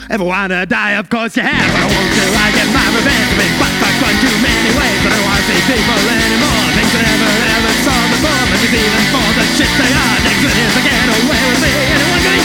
Ever wanna die? Of course you have. But I won't do. I get my revenge. I've been fucked one too many ways. But I don't wanna see people anymore. Things I never saw before. But it's even for the shit they are. Things that is to get away with me. Anyone gonna